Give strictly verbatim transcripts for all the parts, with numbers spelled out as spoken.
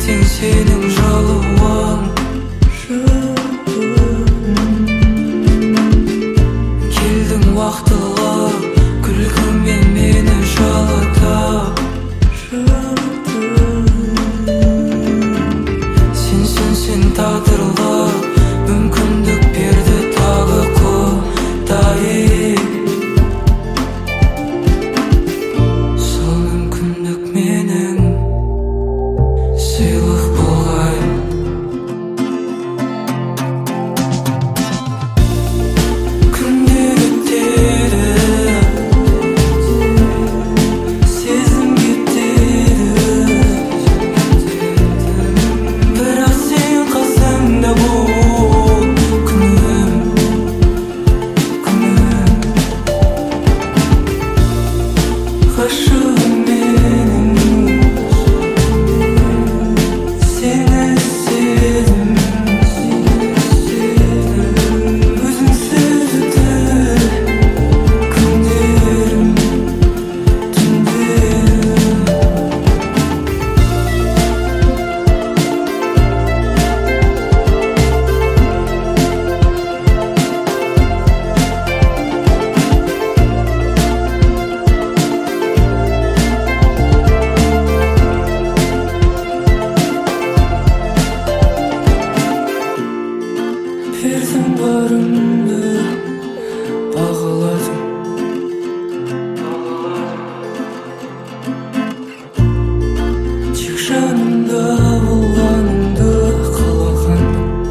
ертең сенің жалуың келдің уақытылы күлкіңмен мені жалатып сенсің сен тағдырлы мүмкіндік берді тағы Құдай сол мүмкіндік менің сыйлық болғай күндер өтеді сезім кетеді бірақ сен қасымда бол күнім күнім ғашығым менің сені іздедім өзіңсіз өтті күндерім түндерім бердің барымды бағаладың тек жанымда болғаныңды қалаған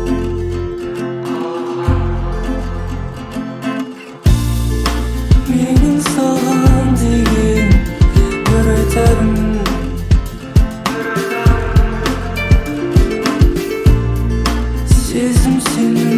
менің саған деген бір айтарым сезім сені